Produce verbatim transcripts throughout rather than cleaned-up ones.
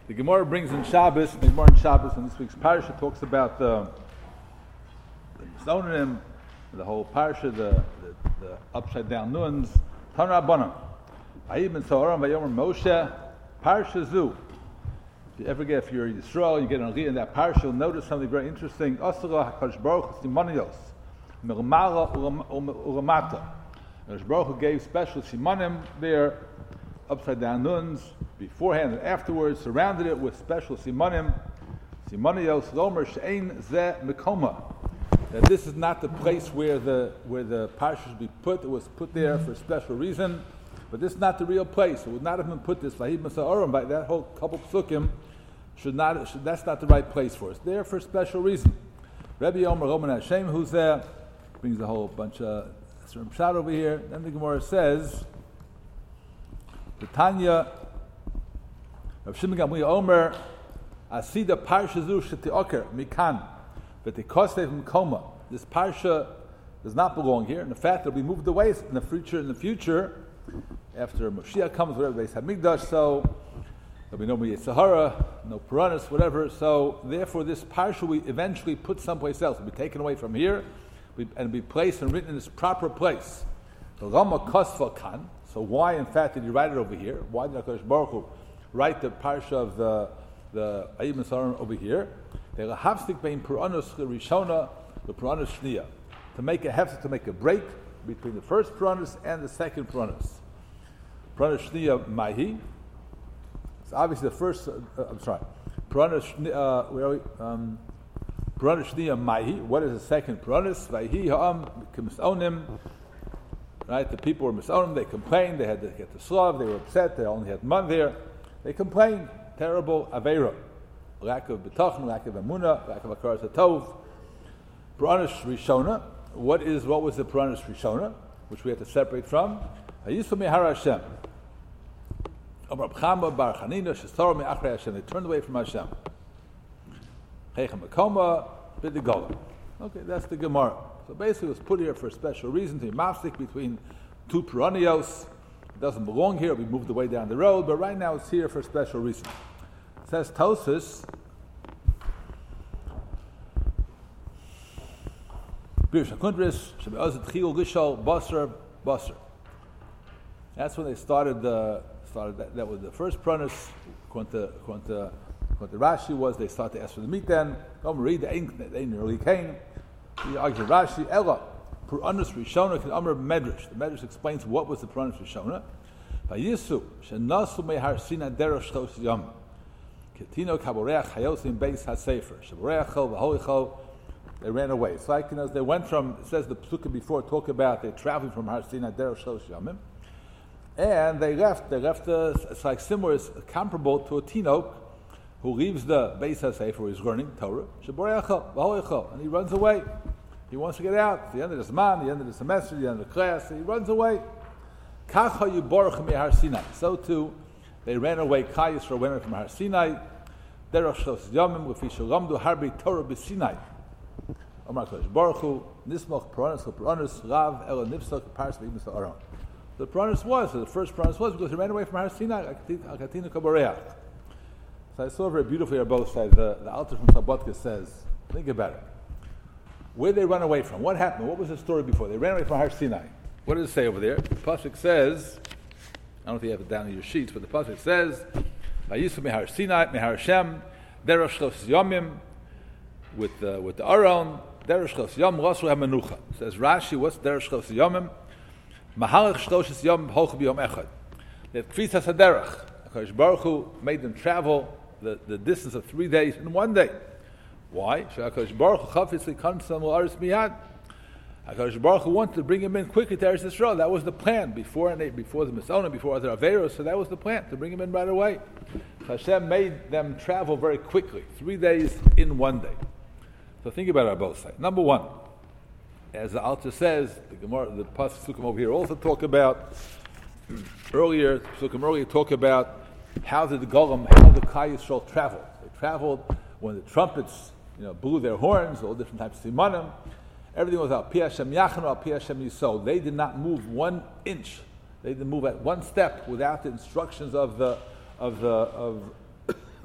The Gemara brings in Shabbos, the Gemara in Shabbos, and this week's parasha talks about the the Misonim, the whole parasha, the, the, the upside down nuns. Tan Rabbanan. Vayibn Soharam Vayomer Moshe Parasha Zu. If you ever get, if you're in Yisrael, you get an aliyah in that parasha, you'll notice something very interesting. Asara HaKadosh Baruch Hu Simoniyos Milmala Ulamata. HaKadosh Baruch Hu gave special simanim there, upside down nuns, beforehand and afterwards, surrounded it with special simanim. Simoniyos Lomer Shein Ze Mikoma. That this is not the place where the where the parsha should be put. It was put there for a special reason, but this is not the real place. It would not have been put this. By that whole couple psukim should not. Should, that's not the right place for us. It's there for a special reason. Rabbi Omer Roman Hashem, who's there, brings a whole bunch of shot over here. Then the Gemara says, the Tanya of Shimon Gamliel Omer Asida Parsha Zu Shetioker Mikan. But the Kosev Mkoma, this parsha does not belong here, and the fact that we moved away in the future, in the future, after Moshiach comes, whatever Beis Hamikdash, so there'll be no Sahara, no Puranas, whatever. So therefore, this parsha we eventually put someplace else. It'll be taken away from here, and be placed and written in its proper place. The Rama Kosva Kan. So why, in fact, did he write it over here? Why did HaKadosh Baruch Hu write the parsha of the the Ayim Saran over here? They hafstik bein Puranos Rishona the Puranos Shniya, to make a hefstik, to make a break between the first Puranos and the second Puranos. Puranos Shniya Mahi. So obviously the first. Uh, I'm sorry. Puranos uh, where are we? Um, Puranos Shniya Mahi. What is the second Puranos? Vayhi Ha'am K'misonim. Right, the people were misonim. They complained. They had to get the slav. They were upset. They only had man there. They complained. Terrible aveira. Lack of betachon, lack of emunah, lack of akaras hatov. Puranos Rishona. What is what was the Puranos Rishona, which we have to separate from? Hayisu mehar Hashem. Amar Chama bar Chanina shesar me'achrei Hashem. They turned away from Hashem. Heichem Makoma b'digola. Okay, that's the Gemara. So basically, it was put here for a special reason, to be mafsik between two Puranios. It doesn't belong here. We moved away down the road, but right now it's here for a special reason. Says Tosis, that's when they started the started that, that was the first Puranos. According to, according to, according to Rashi, was they started to ask for the meat. Then come read the ink. They nearly came. He argues Rashi Ella Puranos Rishona can Amr Medrash. The Medrash explains what was the Puranos Rishona. Vayisu shenasu mehar sina derech shtos yom. Ketino kaboreach hayosim beis hasefer. Shaboreachol v'hoichol. They ran away. It's like, you know, they went from, it says the Psukim before talk about they're traveling from Har Sinai derech shlosh yamim, and they left. They left. Uh, it's like similar, it's comparable to a tinok who leaves the beis hasefer, he's learning Torah. Shaboreachol v'hoichol, and he runs away. He wants to get out. At the end of the Zman, the end of the semester, the end of the class, he runs away. Kach hayu mehar Sinai. So too, they ran away. Klal Yisrael went away from Har Sinai. Derech shlosh yamim lefi shalamdu harbi Torah b'Sinai. Amar Kodesh Baruch Hu Nismach Puranos Puranos Rav Ela Nifsak Paras V'Ibn Sa'aron. The Puranos was, so the first Puranos was because he ran away from Har Sinai. Akatinu Kaboreach. So I saw very beautifully on both sides. The, the Alter from Sabatka says, think about it. Where did they run away from? What happened? What was the story before? They ran away from Har Sinai. What does it say over there? The pasuk says, I don't know if you have it down in your sheets, but the pasuk says, Vayisu mehar Sinai mehar Hashem derech shlos yomim, with the with the Aron derech shlos yom rasu hamenucha. Says Rashi, what's derech shlos yomim? Mahalach shlos yom hoch b'yom echad. That kfisas haderech. HaKadosh Baruch Hu made them travel the, the distance of three days in one day. Why? HaKadosh Baruch Hu chafetz likansan l'aretz miyad. HaKadosh Baruch Hu wanted to bring him in quickly to Eretz Yisrael. That was the plan before and before the Misona, before other Averos. So that was the plan, to bring him in right away. Hashem made them travel very quickly, three days in one day. So think about it on both sides. Number one, as the Alter says, the Gemara, the Pasukim over here also talk about earlier. Pasukim earlier talk about how did the Golem, how the Klal Yisrael traveled. They traveled when the trumpets, you know, blew their horns, all different types of simanim. Everything was out. Pi Hashem Yachanu, al Pi Hashem Yisol. They did not move one inch. They didn't move at one step without the instructions of the of the of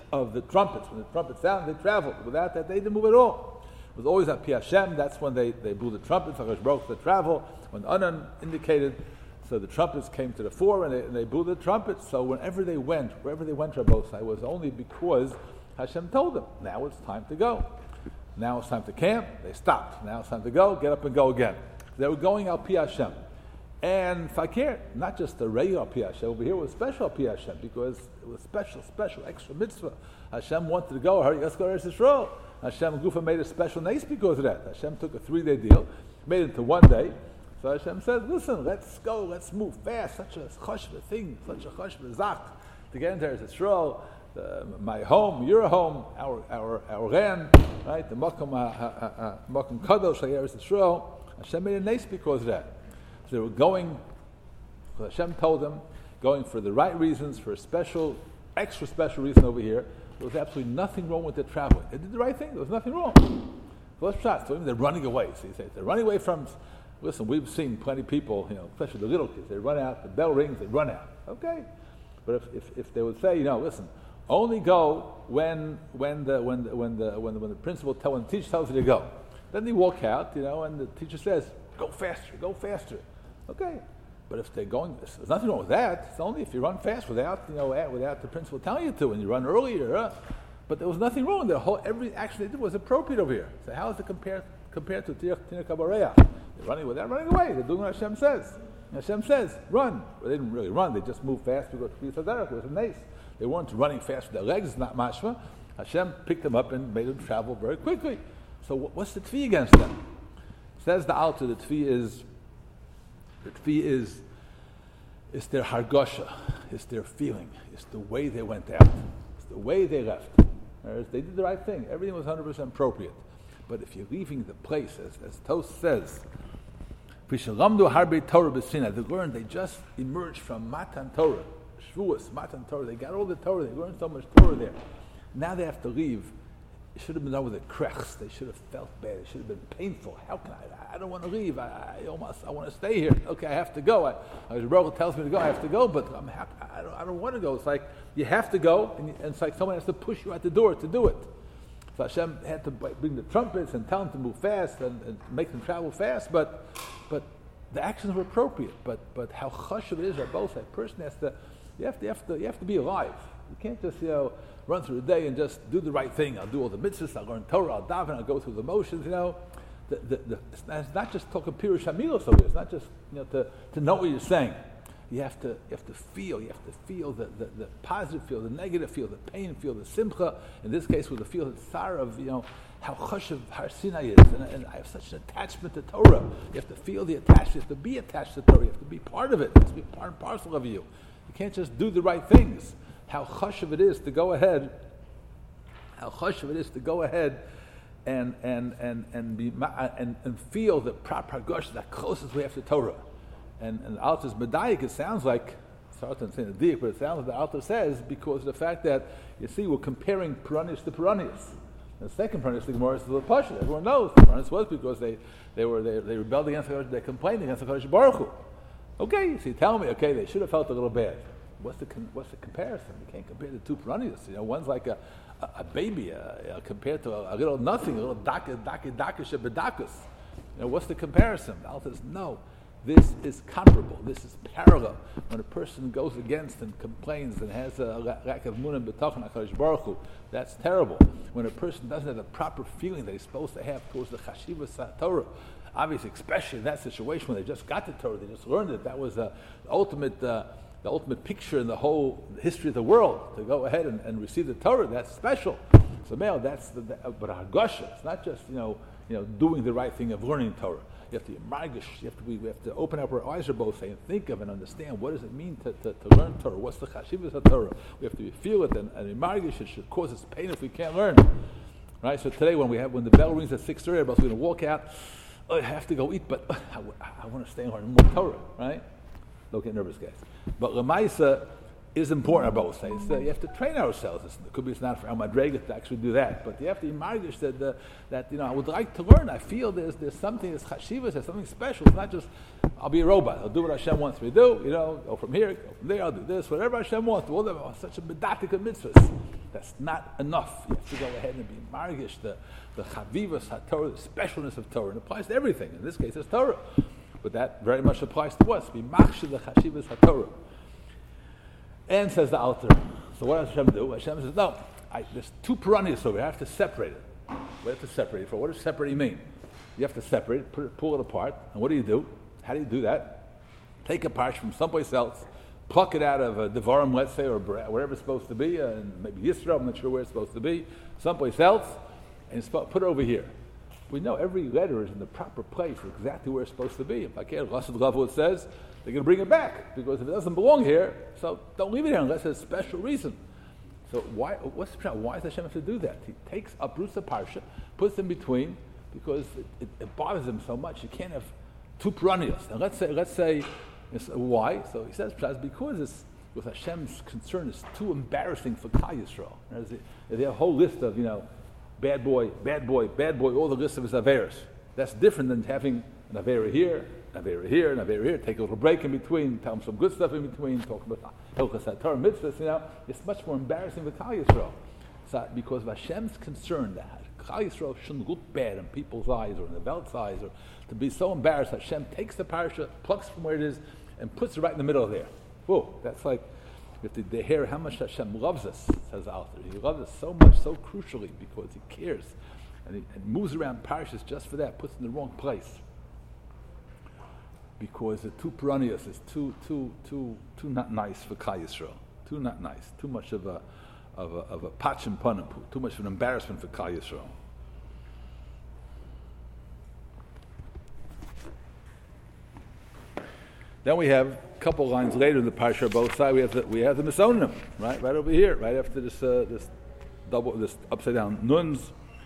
of the trumpets. When the trumpet sounded, they traveled. Without that, they didn't move at all. It was always at Pi Hashem. That's when they, they blew the trumpets. HaKadosh Baruch Hu, the travel. When Anan indicated, so the trumpets came to the fore, and they, and they blew the trumpets. So whenever they went, wherever they went, Rabbosai, was only because Hashem told them, now it's time to go. Now it's time to camp. They stopped. Now it's time to go. Get up and go again. They were going al Pi Hashem. And Fakir, not just the regular Pi Hashem, over here was special Pi Hashem, because it was special, special, extra mitzvah. Hashem wanted to go, hurry, let's go to Eretz Yisrael. Hashem Gufa made a special nace because of that. Hashem took a three-day deal, made it into one day. So Hashem said, listen, let's go, let's move fast. Such a chashva thing, such a chashva zak to get into Eretz Yisrael. Uh, my home, your home, our our our ren, right? The makom makom kadosh Eretz Yisrael. Hashem made a nace because of that. So they were going. So Hashem told them, going for the right reasons, for a special, extra special reason over here. There was absolutely nothing wrong with their traveling. They did the right thing. There was nothing wrong. So let's try. So even they're running away. So you say they're running away from. Listen, we've seen plenty of people, you know, especially the little kids. They run out. The bell rings. They run out. Okay, but if if, if they would say, you know, listen. Only go when when the when the, when the when the, when the principal tell when the teacher tells you to go. Then they walk out, you know, and the teacher says, "Go faster, go faster." Okay, but if they're going, there's nothing wrong with that. It's only if you run fast without you know without the principal telling you to, and you run earlier. Uh, but there was nothing wrong. The whole every action they did was appropriate over here. So how is it compared compared to Tirach Kabareya? They're running without running away. They're doing what Hashem says. And Hashem says, "Run." But they didn't really run. They just moved fast because it was a nace. They weren't running fast with their legs, not mashma. Hashem picked them up and made them travel very quickly. So what's the tfi against them? Says the Alter, the tfi is, the tfi is, it's their hargosha, it's their feeling, it's the way they went out, it's the way they left. Whereas they did the right thing, everything was one hundred percent appropriate. But if you're leaving the place, as, as Tos says, they learned, they just emerged from Matan Torah. Shvuas, Matan Torah, they got all the Torah, they learned so much Torah there. Now they have to leave. It should have been done with a krechs. They should have felt bad. It should have been painful. How can I? I don't want to leave. I, I almost, I want to stay here. Okay, I have to go. I, I Baruch tells me to go. I have to go, but I'm happy. I don't, I don't want to go. It's like you have to go, and, and it's like someone has to push you out the door to do it. So Hashem had to bring the trumpets and tell them to move fast and, and make them travel fast, but, but the actions were appropriate. But, but how chashuv it is, or both that person has to. You have to, you have to, you have to be alive. You can't just, you know, run through the day and just do the right thing. I'll do all the mitzvahs, I'll learn Torah, I'll daven, I'll go through the motions, you know. The, the, the, it's, not, it's not just talking pirush hamilos over here. It's not just, you know, to, to know what you're saying. You have to, you have to feel, you have to feel the, the, the positive feel, the negative feel, the pain feel, the simcha. In this case, with the feel, the tsar of, you know, how chashuv Har Sinai is. And, and I have such an attachment to Torah. You have to feel the attachment. You have to be attached to Torah. You have to be part of it. It has to be part and parcel of you. You can't just do the right things. How chashuv it is to go ahead. How chashuv it is to go ahead and and and and be and, and feel the proper hargosha, the closest we have to Torah. And and the Alter's medayik, it sounds like, sorry to say the dik, but it sounds like the Alter says because of the fact that you see we're comparing Peranius to Peranius. The second Peranius, the Gemara is the Pasha. Everyone knows the Peranius was because they they were they, they rebelled against the they complained against the Kadosh Baruch Hu. Okay, so you tell me, okay, they should have felt a little bad. What's the what's the comparison? You can't compare the two Peranius. You know, one's like a, a, a baby uh, uh, compared to a, a little nothing, a little daka daka daka shebedakus. You know, what's the comparison? The Alter says, no, this is comparable. This is parallel. When a person goes against and complains and has a lack of munah b'tachon HaKadosh Baruch Hu, that's terrible. When a person doesn't have the proper feeling that he's supposed to have towards the chashivas Torah, obviously, especially in that situation when they just got the Torah, they just learned it. That was uh, the ultimate, uh, the ultimate picture in the whole history of the world. To go ahead and, and receive the Torah, that's special. So, male, that's the, the but hargosha. It's not just you know, you know, doing the right thing of learning Torah. You have to be margish. You have to be, we have to open up our eyes, or both say, and think of and understand what does it mean to, to, to learn Torah. What's the chashivas of Torah? We have to be, feel it and, and be margish. It should cause us pain if we can't learn. Right. So today, when we have when the bell rings at six thirty, we're going to walk out. Oh, I have to go eat, but I, I want to stay and learn more Torah, right? Don't get nervous, guys. But Lamaisa, is important, I both say. It's, uh, you have to train ourselves. It's, it could be it's not for Al Madrega to actually do that, but you have to imagine that, uh, that, you know, I would like to learn. I feel there's there's something, there's chashivas, there's something special. It's not just, I'll be a robot. I'll do what Hashem wants me to do, you know, go from here, go from there, I'll do this, whatever Hashem wants. All that, oh, such a medatika mitzvahs. That's not enough. You have to go ahead and be margish, the, the chavivas HaTorah, the specialness of Torah. It applies to everything. In this case, it's Torah. But that very much applies to us. Be machshav the chashivas HaTorah. And says the Alter. So what does Hashem do? Hashem says, no, I, there's two piranhas over here. I have to separate it. We have to separate it. For what does separate mean? You have to separate it, put it, pull it apart. And what do you do? How do you do that? Take a part from someplace else, pluck it out of a Devarim, let's say, or wherever it's supposed to be, uh, and maybe Yisrael, I'm not sure where it's supposed to be, someplace else, and put it over here. We know every letter is in the proper place, exactly where it's supposed to be. If I can't, Chassid Level it says, they're going to bring it back, because if it doesn't belong here, so don't leave it here unless there's a special reason. So why, what's the why does Hashem have to do that? He takes up Rusa Parsha, puts them between, because it, it, it bothers him so much. You can't have two piranhas. And let's say, let's say, why? So he says, because it's, with Hashem's concern, it's too embarrassing for Klal Yisrael. There's a, there's a whole list of, you know, bad boy, bad boy, bad boy, all the list of his averas. That's different than having an avera here, an avera here, an avera here, take a little break in between, tell him some good stuff in between, talk about Hilchas HaTorah mitzvahs, you know. It's much more embarrassing for Klal Yisrael. So, because of Hashem's concern that Klal Yisrael shouldn't look bad in people's eyes or in the Welt's eyes, or to be so embarrassed, Hashem takes the parasha, plucks from where it is, and puts it right in the middle of there. Whoa, that's like, if they, they hear how much Hashem loves us, says Alter. He loves us so much, so crucially, because he cares. And he and moves around parashas just for that, puts it in the wrong place. Because the two piranhas is too, too, too, too not nice for Klal Yisrael. Too not nice. Too much of a, of a, of a patch and punim. Too much of an embarrassment for Klal Yisrael. Then we have a couple lines later in the parsha, both sides. We have the, we have the Misonim, right, right over here, right after this uh, this double, this upside down nuns.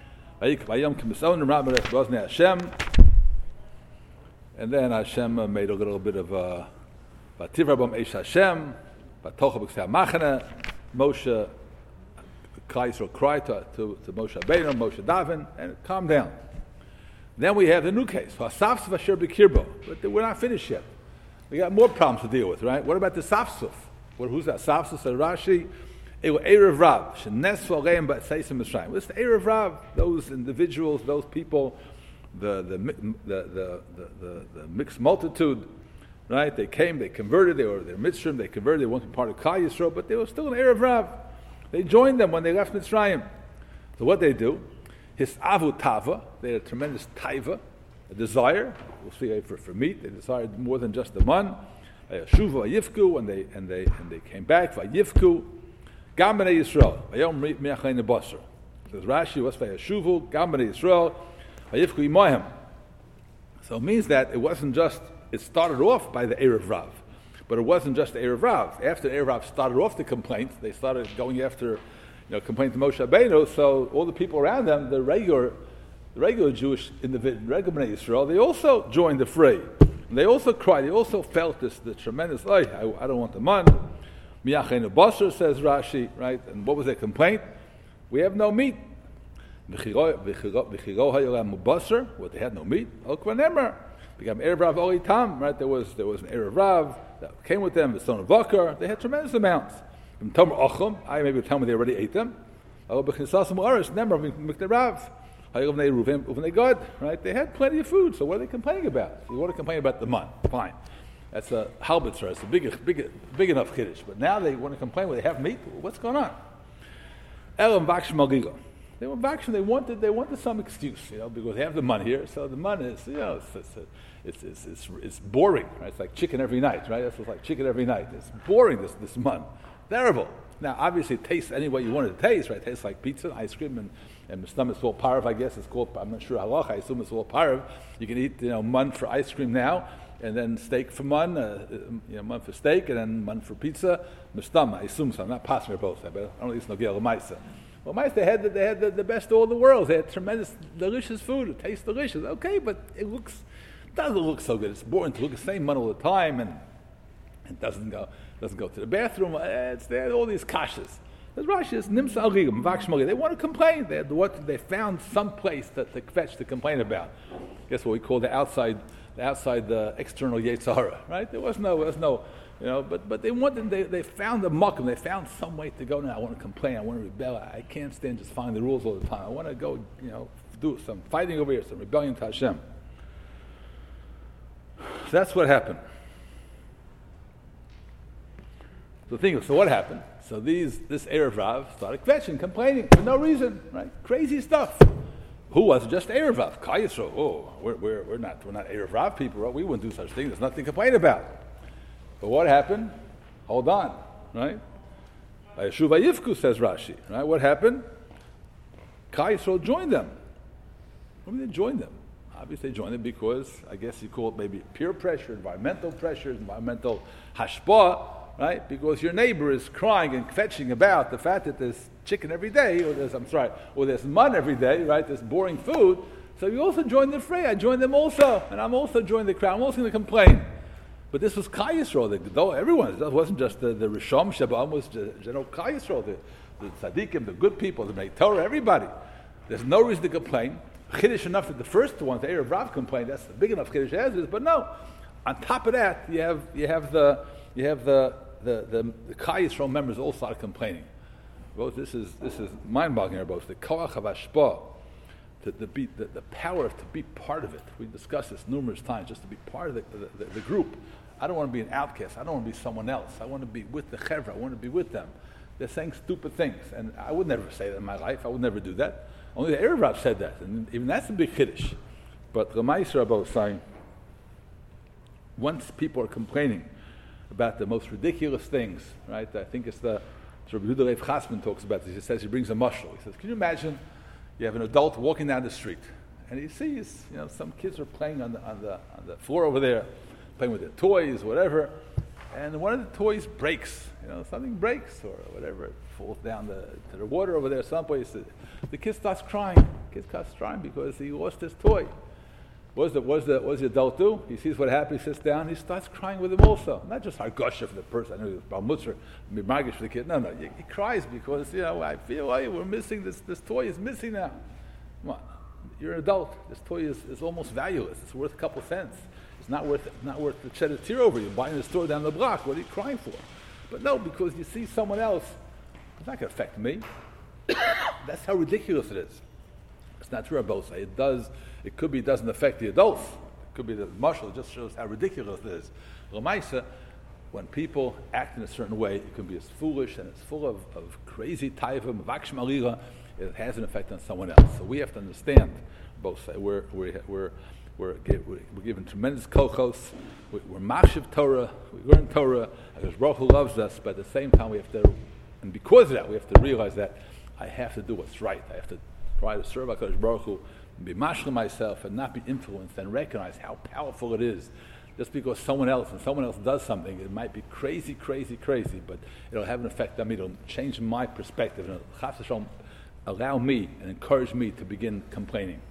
And then Hashem uh, made a little bit of uh, Vativrabam Eish Hashem, Vatocha B'Ksei Machane. Moshe, Klal Yisrael cried to, to, to Moshe Rabbeinu, Moshe Davin, and calm down. Then we have the new case, Vasafs Vasher B'Kirbo, but we're not finished yet. We got more problems to deal with, right? What about the Safsuf? What, who's that? Safsuf, said Rashi, Erev Rav, Shenesfu Aleim B'Seisim Mitzrayim. What's the Erev Rav? Those individuals, those people, the the the the, the, the, the mixed multitude, right? They came, they converted, they were their Mitzrayim, they converted, they wanted to be part of Klal Yisrael, but they were still an Erev Rav. They joined them when they left Mitzrayim. So what they do? His Avu Tava, they had a tremendous taiva, a desire. We'll see for, for meat. They desired more than just the man. Shuva Yifku, and they and they and they came back. Vayifku, Gam B'nei Yisrael. Vayom Mi'achayin Basar. Says Rashi, what's Vayashuvu? Gam B'nei Yisrael. Vayifku Imohem. So it means that it wasn't just. It started off by the Erev Rav, but it wasn't just the Erev Rav. After the Erev Rav started off the complaint, they started going after, you know, complaint to Moshe Rabbeinu. So all the people around them, the regular. The regular Jewish individual, regular Bnei Yisrael, they also joined the fray. And they also cried. They also felt this, the tremendous, oh, I, I don't want the man. Mi'acheinu basar, says Rashi, right? And what was their complaint? We have no meat. V'chiro hayolam basar, what they had no meat. Okva nemer. Became Erev Rav Olitam, right? There was there was an Erev Rav that came with them, the son of Vakar. They had tremendous amounts. From Tomer Ocham, I maybe tell me they already ate them. Nemer Rav. Right? They had plenty of food, so what are they complaining about? You want to complain about the man, fine. That's a halbitzer, it's a big, big, big enough kiddush. But now they want to complain when they have meat. What's going on? Elam Vaksh Malgiga. They were Vakshim, they wanted, they wanted some excuse, you know, because they have the man here, so the man is, you know, it's, it's, it's, it's, it's, it's boring, right? It's like chicken every night, right? It's like chicken every night. It's boring, this, this man. Terrible. Now, obviously, it tastes any way you want it to taste, right? It tastes like pizza, ice cream, and and stomach is all parav, I guess it's called. I'm not sure halach. I assume it's all parav. You can eat, you know, mun for ice cream now, and then steak for mun, uh, you know, mun for steak, and then mun for pizza. Mistam, I assume so. I'm not passing both, but I don't think it's no gel ma'isa. Well, ma'isa, they had the, they had the, the best of all the world. They had tremendous, delicious food. It tastes delicious. Okay, but it looks doesn't look so good. It's boring to look the same mun all the time, and it doesn't go. doesn't go to the bathroom. It's there, all these kashas. There's Rashi, it's nimsa agigim, vakshmali. They want to complain. They, what, they found some place that to fetch to complain about. Guess what we call the outside, the outside, the external Yetzer Hara, right? There was no, there was no, you know, but but they wanted, they, they found the muckum. They found some way to go. Now I want to complain. I want to rebel. I can't stand just following the rules all the time. I want to go, you know, do some fighting over here, some rebellion to Hashem. So that's what happened. So think, so what happened? So these, this Erev Rav started kvetching, complaining for no reason, right? Crazy stuff. Who was it? Just Erev Rav? Klal Yisrael. Oh, we're, we're, we're not, we're not Erev Rav people, right? We wouldn't do such things. There's nothing to complain about. But what happened? Hold on, right? Vayeshuv vayivku, says Rashi, right? What happened? Klal Yisrael joined them. Why did they join them? Obviously they joined them because, I guess you call it maybe peer pressure, environmental pressure, environmental hashpah, right? Because your neighbor is crying and fetching about the fact that there's chicken every day, or there's, I'm sorry, or there's mud every day, right? There's boring food. So you also join the fray. I joined them also, and I'm also joining the crowd. I'm also going to complain. But this was Klal Yisrael. The, though everyone, it wasn't just the, the Rishom Shabbat, was general Klal Yisrael, the, the tzaddikim, the good people, the Bnei Torah, everybody. There's no reason to complain. Chiddush enough that the first ones, the Erev Rav complained. That's the big enough Chiddush as is. But no, on top of that, you have you have the you have the the the, the Klal Yisrael members all started complaining. Both this is this is mind-boggling. Both the koach of hashpah, the the, be, the the power to be part of it. We discussed this numerous times. Just to be part of the the, the, the group. I don't want to be an outcast. I don't want to be someone else. I want to be with the chevra. I want to be with them. They're saying stupid things, and I would never say that in my life. I would never do that. Only the Erev Rav said that, and even that's a big chiddush. But Ramay Rabba was saying, once people are complaining about the most ridiculous things, right? I think it's the Rabbi Yehuda Lev Chasman talks about this. He says he brings a mushroom. He says, "Can you imagine? You have an adult walking down the street, and he sees, you know, some kids are playing on the on the on the floor over there, playing with their toys, whatever, and one of the toys breaks. You know, something breaks or whatever. It falls down the, to the water over there someplace. The kid starts crying. The kid starts crying because he lost his toy. What does the, what does the, what does the adult do? He sees what happened, he sits down, he starts crying with him also. Not just hargosha for the person, I know it's balmutzer, mimagish for the kid. No, no, he, he cries because, you know, I feel like we're missing this, this toy is missing now. Come on, you're an adult. This toy is, is almost valueless. It's worth a couple cents. It's not worth it, not worth to shed a tear over. You're buying a store down the block. What are you crying for? But no, because you see someone else, it's not going to affect me. That's how ridiculous it is. It's not true, I both say. It does, it could be it doesn't affect the adults. It could be the marshal. It just shows how ridiculous it is. L'maisa, when people act in a certain way, it can be as foolish and it's full of, of crazy taivim, vaksh malira, it has an effect on someone else. So we have to understand, both say, we're, we're, we're We're, we're given tremendous kochos. We're mashiv Torah. We learn Torah. Because Baruch Hu loves us, but at the same time we have to, and because of that, we have to realize that I have to do what's right. I have to try to serve HaKadosh Baruch Hu and be mashlim myself and not be influenced and recognize how powerful it is. Just because someone else and someone else does something, it might be crazy, crazy, crazy, but it'll have an effect on me. It'll change my perspective and it'll allow me and encourage me to begin complaining.